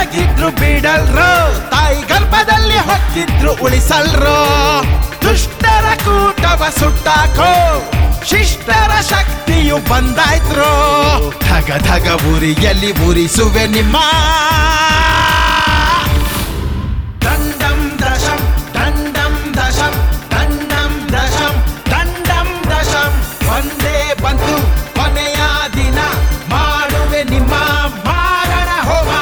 ಅಡಗಿದ್ರು ಬಿಡಲ್ರು, ತಾಯಿ ಗರ್ಭದಲ್ಲಿ ಹೊತ್ತಿದ್ರು ಉಳಿಸಲ್ರು. ದುಷ್ಟರ ಕೂಟವ ಸುಟ್ಟಾಕೋ ಶಿಷ್ಟರ ಶಕ್ತಿಯು ಬಂದಾಯ್ತ್ರು. ಧಗ ಧಗ ಉರಿಯಲ್ಲಿ ಉರಿಸುವೆ ನಿಮ್ಮ ದಂಡಂ ದಶಂ ದಂಡಂ ದಶಂ ದಂಡಂ ದಶಂ ದಂಡಂ ದಶಂ. ಒಂದೇ ಬಂತು ಕೊನೆಯ ದಿನ, ಮಾಡುವೆ ನಿಮ್ಮ ಮಾರಣ ಹೋಮ.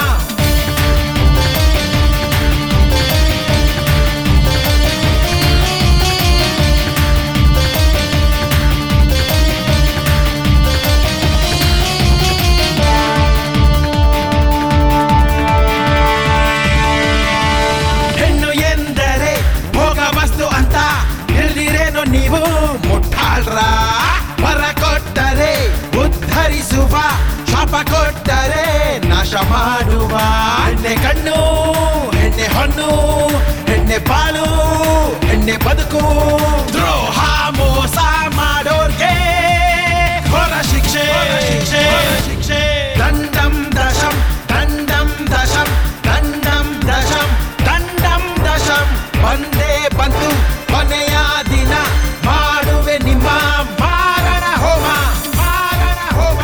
ಹೆಣ್ಣು ಎಂದರೆ ಭೋಗ ವಸ್ತು ಅಂತ ತಿಳಿದಿರೇನು ನೀವು ಮುಟ್ಟಾಳ್ರ? ವರ ಕೊಟ್ಟರೆ ಉದ್ಧರಿಸುವ, ಶಾಪ ಕೊಟ್ಟರೆ ನಾಶ ಮಾಡುವ. ಹೆಣ್ಣೆ ಕಣ್ಣು, ಹೆಣ್ಣೆ ಹೊನ್ನು, ಹೆಣ್ಣೆ ಬಾಳು, ಹೆಣ್ಣೆ ಬದುಕು. ದ್ರೋಹ ಮೋಸ ಮಾಡೋರ್ಗೆ ಘೋರ ಶಿಕ್ಷೆ ಶಿಕ್ಷೆ. ದಂಡಂ ದಶಂ ದಂಡಂ ದಶಂ ದಂಡಂ ದಶಂ ದಂಡಂ ದಶಂ. ಒಂದೇ ಬಂತು ಕೊನೆಯ ದಿನ, ಮಾಡುವೆ ನಿಮ್ಮ ಮಾರಣ ಹೋಮ ಮಾರಣ ಹೋಮ.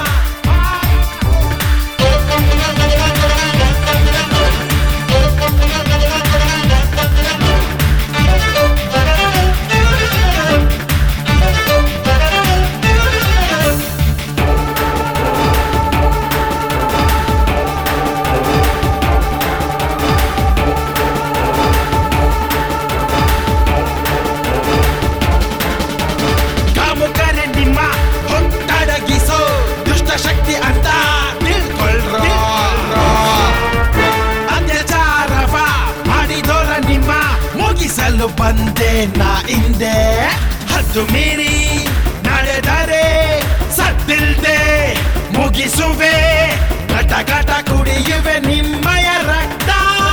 ಕಾಮುಕರೆ ನಿಮ್ಮ ಹೊತ್ತಡಗಿಸೋ ದುಷ್ಟಶಕ್ತಿ ಅಂತ ತಿಳ್ಕೊಳ್ರೋ. ಅತ್ಯಾಚಾರವ ಮಾಡಿದೋರ ನಿಮ್ಮ ಮುಗಿಸಲು ಬಂದೆ ನಾ ಹಿಂದೆ. ಹದ್ದು ಮೀರಿ ನಡೆದರೆ ಸದ್ದಿಲ್ದೆ ಮುಗಿಸುವೆ, ಘಟ ಘಟ ಕುಡಿಯುವೆ ನಿಮ್ಮಯ ರಕ್ತ.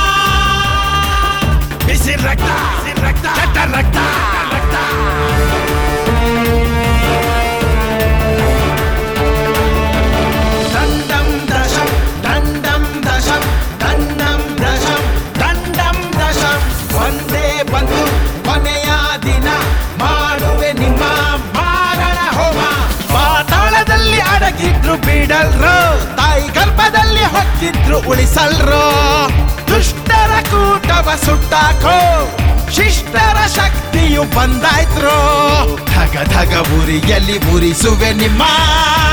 ಬಿಸಿ ರಕ್ತ ರಕ್ತ ಕೆಟ್ಟ ರಕ್ತ ರಕ್ತ. ದಂಡಂ ದಶಂ ದಂಡಂ ದಶಂ ದಂಡಂ ದಶಂ ದಂಡಂ ದಶಂ. ಒಂದೇ ಬಂತು ಕೊನೆಯ ದಿನ, ಮಾಡುವೆ ನಿಮ್ಮ ಮಾರಣ ಹೋಮ. ಪಾತಾಳದಲ್ಲಿ ಅಡಗಿದ್ರು ಬಿಡಲ್ರು, ತಾಯಿ ಗರ್ಭದಲ್ಲಿ ಹೊತ್ತಿದ್ರು ಉಳಿಸಲ್ರು. ದುಷ್ಟರ ಕೂಟವ ಸುಟ್ಟಾಕೋ ಶಿಷ್ಟರ ಶಕ್ತಿಯು ಬಂದಾಯ್ತ್ರು. ಧಗ ಧಗ ಉರಿಯಲ್ಲಿ ಉರಿಸುವೆ ನಿಮ್ಮ